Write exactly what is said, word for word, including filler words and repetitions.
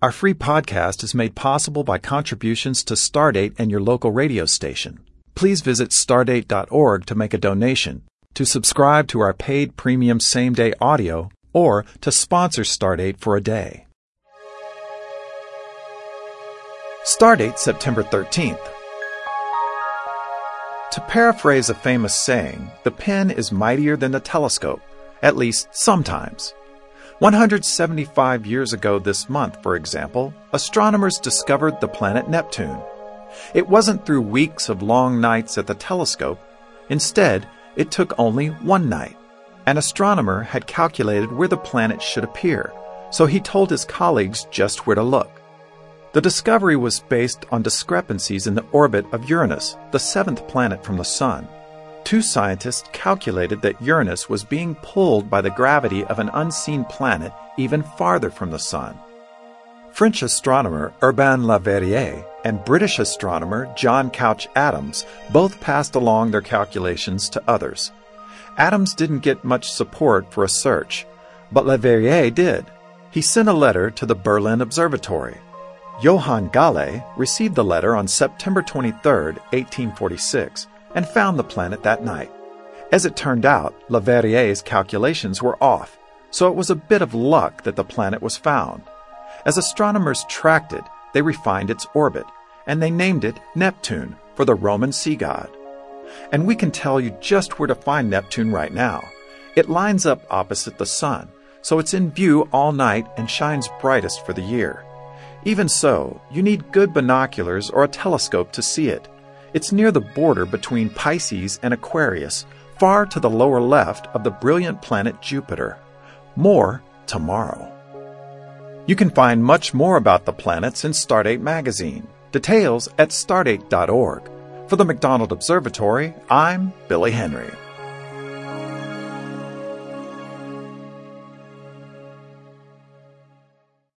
Our free podcast is made possible by contributions to Stardate and your local radio station. Please visit stardate dot org to make a donation, to subscribe to our paid premium same-day audio, or to sponsor Stardate for a day. Stardate, September thirteenth. To paraphrase a famous saying, the pen is mightier than the telescope, at least sometimes. one hundred seventy-five years ago this month, for example, astronomers discovered the planet Neptune. It wasn't through weeks of long nights at the telescope. Instead, it took only one night. An astronomer had calculated where the planet should appear, so he told his colleagues just where to look. The discovery was based on discrepancies in the orbit of Uranus, the seventh planet from the Sun. Two scientists calculated that Uranus was being pulled by the gravity of an unseen planet even farther from the Sun. French astronomer Urbain Le Verrier and British astronomer John Couch Adams both passed along their calculations to others. Adams didn't get much support for a search, but Le Verrier did. He sent a letter to the Berlin Observatory. Johann Galle received the letter on September twenty-third, eighteen forty-six, and found the planet that night. As it turned out, Le Verrier's calculations were off, so it was a bit of luck that the planet was found. As astronomers tracked it, they refined its orbit, and they named it Neptune for the Roman sea god. And we can tell you just where to find Neptune right now. It lines up opposite the Sun, so it's in view all night and shines brightest for the year. Even so, you need good binoculars or a telescope to see it. It's near the border between Pisces and Aquarius, far to the lower left of the brilliant planet Jupiter. More tomorrow. You can find much more about the planets in Stardate magazine. Details at stardate dot org. For the McDonald Observatory, I'm Billy Henry.